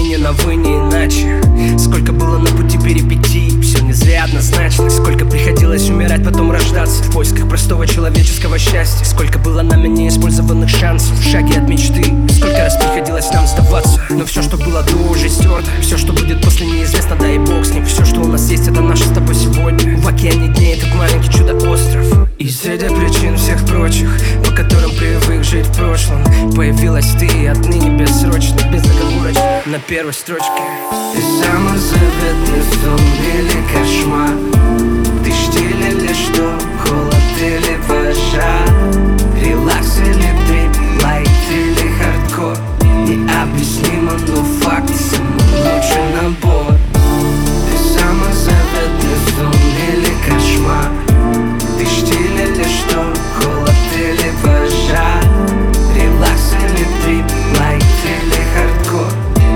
не на вы, не иначе. Сколько было на пути перипетий, все не зря однозначно. Сколько приходилось умирать, потом рождаться в поисках простого человеческого счастья. Сколько было нами неиспользованных шансов в шаге от мечты. Сколько раз приходилось нам сдаваться, но все, что было до, уже стерто. Все, что будет после, неизвестно, да и бог с ним. Все, что у нас есть, это наше с тобой сегодня. В океане дней этот маленький чудо-остров. И среди причин всех прочих, по которым привык жить в прошлом, появилась ты и отныне бессрочно, безоговорочно на первой строчке. Ты самый заветный сон или кошмар? Ты штиль или что? Холод или пожар? Релакс или трип? Лайт или хардкор? Необъяснимо, но факт, самый лучший набор. Ты самый заветный сон или кошмар? Ты штиль или что? Холод или пожар? Релакс или трип? Лайт или хардкор?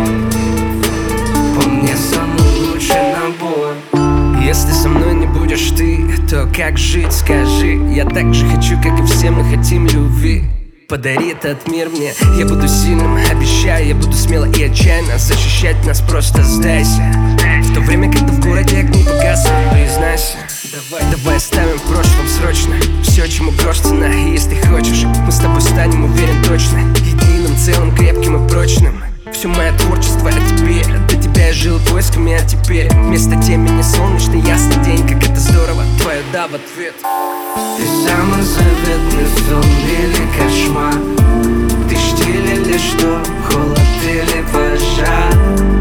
По мне самый лучший набор. Если со мной не будешь ты, то как жить, скажи. Я так же хочу, как и все мы хотим любви. Подари этот мир мне, я буду сильным, обещаю. Я буду смело и отчаянно защищать нас, просто сдайся. В то время, когда в городе огни погаснут, признайся. Давай оставим в прошлом срочно все, чему грош цена. И если хочешь, мы с тобой станем, уверен точно, единым, целым, крепким и прочным. Все мое творчество о тебе, до тебя я жил поисками, а теперь вместо темени солнечный ясный день. Как это здорово, твое да в ответ. Ты самый заветный сон или кошмар? Ты штиль или что? Холод или пожар?